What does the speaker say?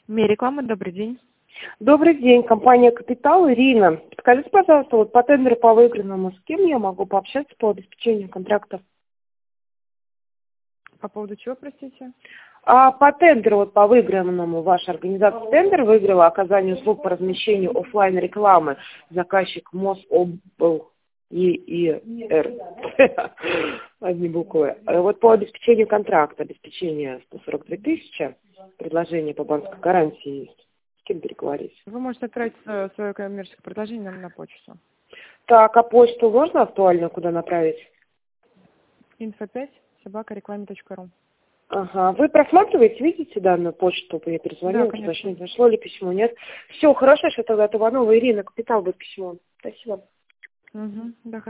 Реклама, добрый день. Добрый день, компания «Капитал», Ирина. Скажите, пожалуйста, вот по тендеру по выигранному, с кем я могу пообщаться по обеспечению контракта? По поводу чего, простите? По тендеру, вот по выигранному, ваша организация тендер выиграла оказание услуг по размещению оффлайн рекламы. Заказчик МОСОБЛ ЕИР. Одни буквы. Вот по обеспечению контракта, обеспечение 142 тысячи, предложение по банковской гарантии есть. С кем переговорить? Вы можете отправить свое коммерческое предложение нам на почту. Так, а почту можно актуально куда направить? info5@reklame.ru. Ага. Вы просматриваете, видите данную почту? Я перезвонила, Да, конечно. уточнить, зашло ли письмо, нет? Все, хорошо, что тогда Туванова Ирина, «Капитал» будет письмо. Спасибо. Да.